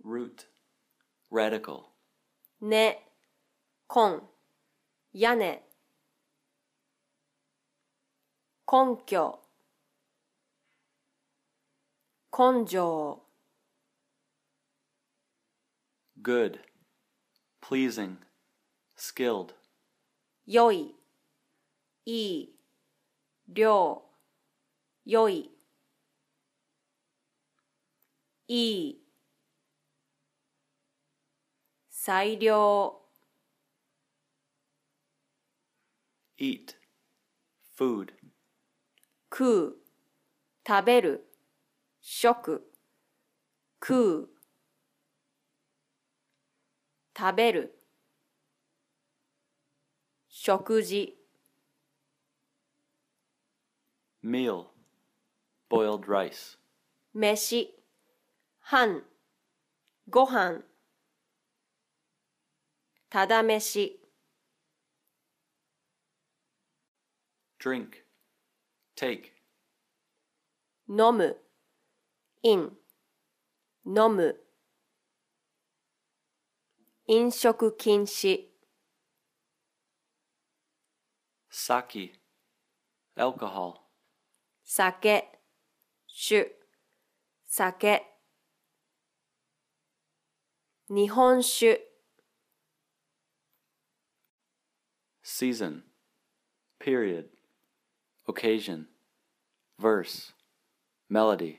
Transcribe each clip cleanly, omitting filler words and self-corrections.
root, radical. 根、根、屋根、根拠、根性、 Good, pleasing, skilled. 良い、いい、良、良い、いい、最良、 Eat, food. 食う、食べる、食、食う、食べる、食事、 Meal, boiled rice. 飯、飯、ご飯、ただ飯、 Drink, take. 飲む、飲、飲む、飲食禁止、 Sake, alcohol. 酒、酒、酒、日本酒、 Season, period, occasion, verse, melody.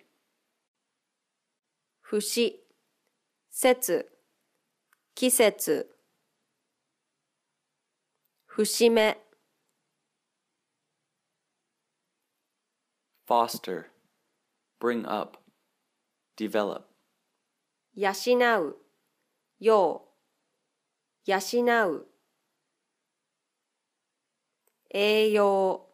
節、節、季節、節目、 Foster, bring up, develop. 養う、養、養う、栄養、